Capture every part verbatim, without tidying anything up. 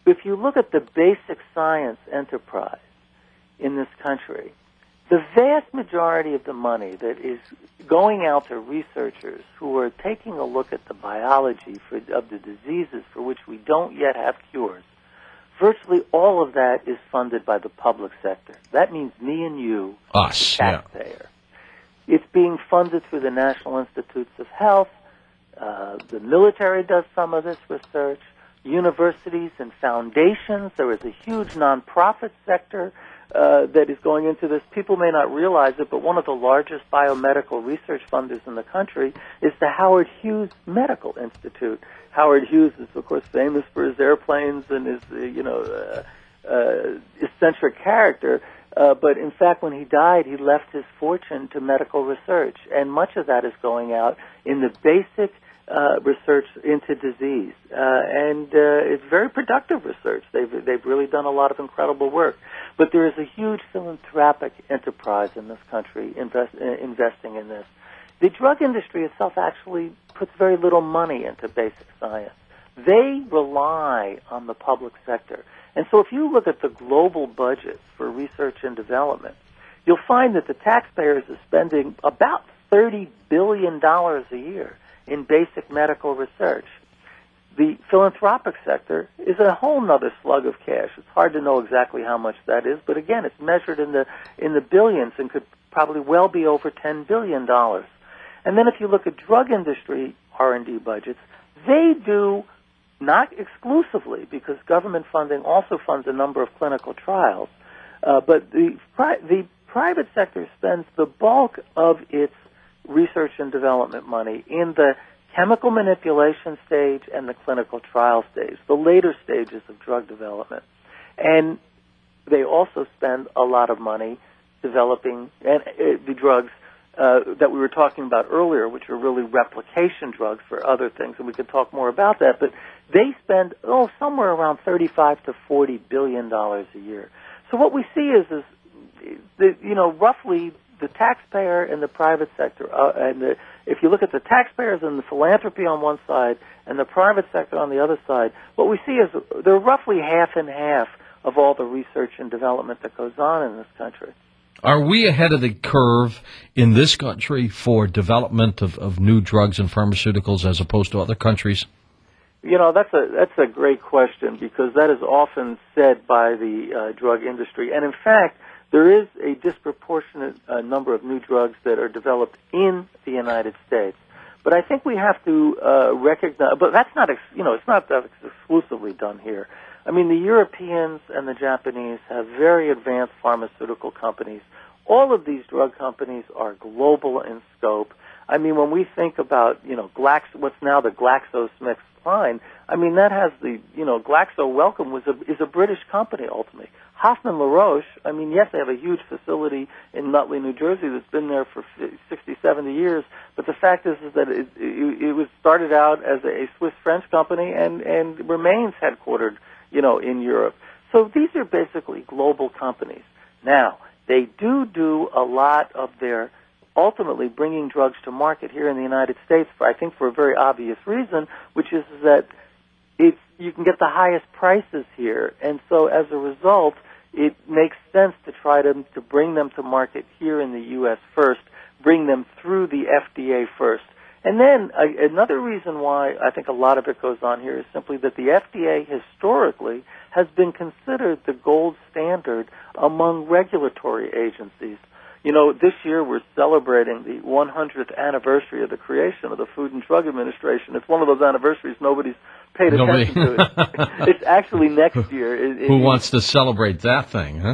if you look at the basic science enterprise in this country, the vast majority of the money that is going out to researchers who are taking a look at the biology for, of the diseases for which we don't yet have cures, virtually all of that is funded by the public sector. That means me and you, us, the taxpayer. Yeah. It's being funded through the National Institutes of Health. Uh, the military does some of this research. Universities and foundations. There is a huge nonprofit sector uh, that is going into this. People may not realize it, but one of the largest biomedical research funders in the country is the Howard Hughes Medical Institute. Howard Hughes is, of course, famous for his airplanes and his, uh, you know, uh, uh, eccentric character. Uh, but in fact, when he died, he left his fortune to medical research, and much of that is going out in the basic uh, research into disease, uh, and uh, it's very productive research. They've they've really done a lot of incredible work. But there is a huge philanthropic enterprise in this country invest, uh, investing in this. The drug industry itself actually puts very little money into basic science. They rely on the public sector. And so if you look at the global budget for research and development, you'll find that the taxpayers are spending about thirty billion dollars a year in basic medical research. The philanthropic sector is a whole nother slug of cash. It's hard to know exactly how much that is, but again, it's measured in the in the billions and could probably well be over ten billion dollars. And then if you look at drug industry R and D budgets, they do not exclusively, because government funding also funds a number of clinical trials, uh, but the, pri- the private sector spends the bulk of its research and development money in the chemical manipulation stage and the clinical trial stage, the later stages of drug development. And they also spend a lot of money developing and, uh, the drugs Uh, that we were talking about earlier, which are really replication drugs for other things, and we could talk more about that. But they spend oh somewhere around thirty-five to forty billion dollars a year. So what we see is, is the, you know, roughly the taxpayer and the private sector, uh, and the, if you look at the taxpayers and the philanthropy on one side and the private sector on the other side, what we see is they're roughly half and half of all the research and development that goes on in this country. Are we ahead of the curve in this country for development of, of new drugs and pharmaceuticals as opposed to other countries? You know, that's a that's a great question, because that is often said by the uh, drug industry. And in fact, there is a disproportionate uh, number of new drugs that are developed in the United States. But I think we have to uh, recognize, but that's not, ex- you know, it's not that it's exclusively done here. I mean, the Europeans and the Japanese have very advanced pharmaceutical companies. All of these drug companies are global in scope. I mean, when we think about, you know, Glaxo, what's now the GlaxoSmithKline, I mean, that has the, you know, Glaxo Wellcome was a, is a British company, ultimately. Hoffman La Roche, I mean, yes, they have a huge facility in Nutley, New Jersey that's been there for sixty, seventy years, but the fact is, is that it, it, it was started out as a Swiss-French company and, and remains headquartered, you know, in Europe. So these are basically global companies. Now, they do do a lot of their ultimately bringing drugs to market here in the United States, for, I think for a very obvious reason, which is that it's, you can get the highest prices here. And so as a result, it makes sense to try to, to bring them to market here in the U S first, bring them through the F D A first. And then uh, another reason why I think a lot of it goes on here is simply that the F D A historically has been considered the gold standard among regulatory agencies. You know, this year we're celebrating the one hundredth anniversary of the creation of the Food and Drug Administration. It's one of those anniversaries nobody's paid Nobody. attention to. It. It's actually next year. It, it, Who wants to celebrate that thing, huh?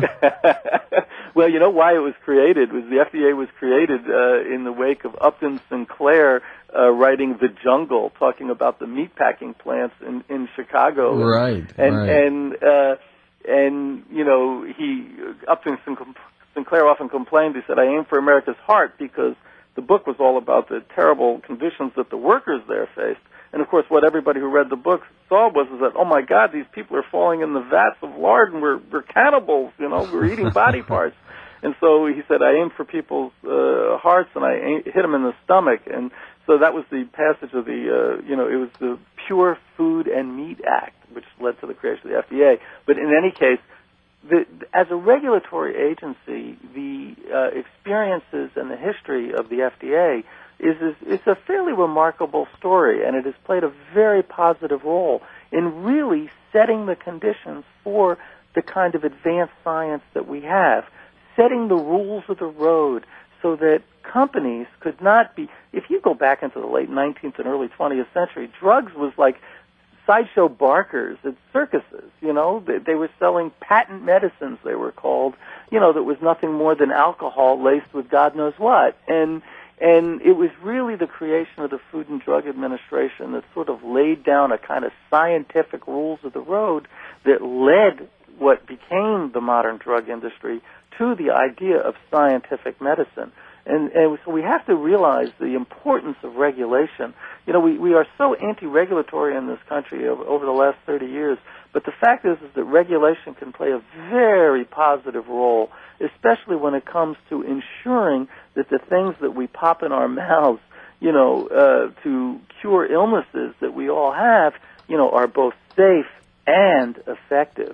Well, you know why it was created was the F D A was created uh, in the wake of Upton Sinclair uh, writing The Jungle, talking about the meatpacking plants in, in Chicago. Right, and right. and uh, and you know he Upton Sinclair often complained. He said, "I aim for America's heart," because the book was all about the terrible conditions that the workers there faced. And of course, what everybody who read the book saw was is that, oh my God, these people are falling in the vats of lard, and we're we're cannibals. You know, we're eating body parts. And so he said, I aim for people's uh, hearts, and I aim, hit them in the stomach. And so that was the passage of the, uh, you know, it was the Pure Food and Meat Act, which led to the creation of the F D A. But in any case, the, as a regulatory agency, the uh, experiences and the history of the F D A is, is it's a fairly remarkable story, and it has played a very positive role in really setting the conditions for the kind of advanced science that we have, setting the rules of the road so that companies could not be, if you go back into the late nineteenth and early twentieth century, drugs was like sideshow barkers at circuses, you know. They, they were selling patent medicines, they were called, you know, that was nothing more than alcohol laced with God knows what. And and it was really the creation of the Food and Drug Administration that sort of laid down a kind of scientific rules of the road that led what became the modern drug industry to the idea of scientific medicine. And, and so we have to realize the importance of regulation. You know, we, we are so anti-regulatory in this country over, over the last thirty years, but the fact is, is that regulation can play a very positive role, especially when it comes to ensuring that the things that we pop in our mouths, you know, uh, to cure illnesses that we all have, you know, are both safe and effective.